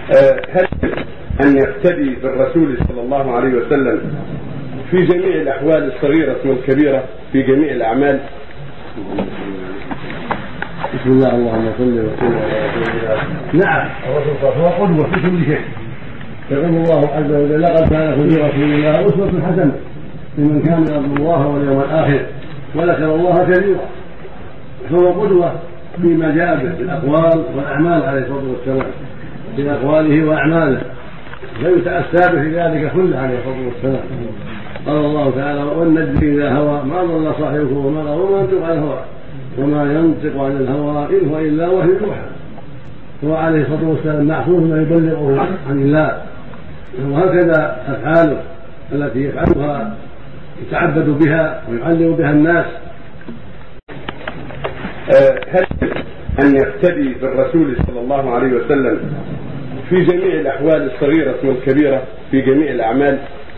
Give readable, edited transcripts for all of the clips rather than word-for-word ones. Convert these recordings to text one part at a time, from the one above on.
هل أن يقتدي بالرسول صلى الله عليه وسلم في جميع الأحوال الصغيرة والكبيرة في جميع الأعمال؟ بسم الله، اللهم صل وسلم على رسول الله. نعم، الرسول هو قدوة في كل شيء. يقول الله عز وجل: لقد كان في رسول الله أسوة حسنة لمن كان يرجو الله واليوم الآخر وذكر الله كثيرا. فهو قدوة فيما جاء به في الأقوال والأعمال عليه الصلاة والسلام، في أقواله وأعماله، فيتأسى به في ذلك كله عليه الصلاة والسلام. قال الله تعالى: والنجم إذا هوى ما ضل صاحبه وما غوى وما ينطق عن الهوى وما ينطق عن الهوى إن هو إلا وحي يوحى. هو عليه الصلاة والسلام معصوم ما يبلغه عن الله، وهكذا أفعاله التي يفعلها يتعبد بها ويعلم بها الناس. هل أن يقتدي بالرسول صلى الله عليه وسلم في جميع الأحوال الصغيرة والكبيرة في جميع الأعمال؟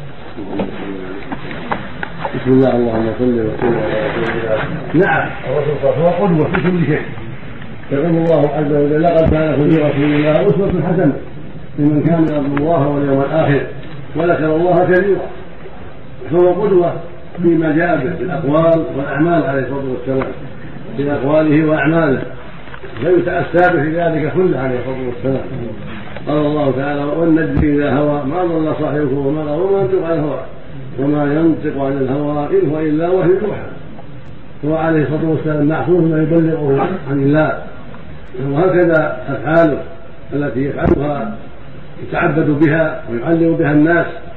بسم الله، اللهم صل وسلم على رسول الله. نعم، الرسول هو قدوة في كل شيء. يقول الله عز وجل: لقد كان في رسول الله أسوة حسنة لمن كان يرجو الله واليوم الآخر وذكر الله كثيرا. فهو قدوة فيما جاء به في الأقوال والأعمال عليه الصلاة والسلام، في أقواله وأعماله، فيتأسى به في ذلك كله عليه الصلاة والسلام. قال الله تعالى: والنجم إذا هوى ما ضل صاحبه وما غوى وما ينطق عن الهوى وما ينطق عن الهوى إن هو إلا وحي يوحى. هو عليه الصلاة والسلام معصوم ما يبلغه عن الله، وهكذا أفعاله التي يفعلها يتعبد بها ويعلم بها الناس.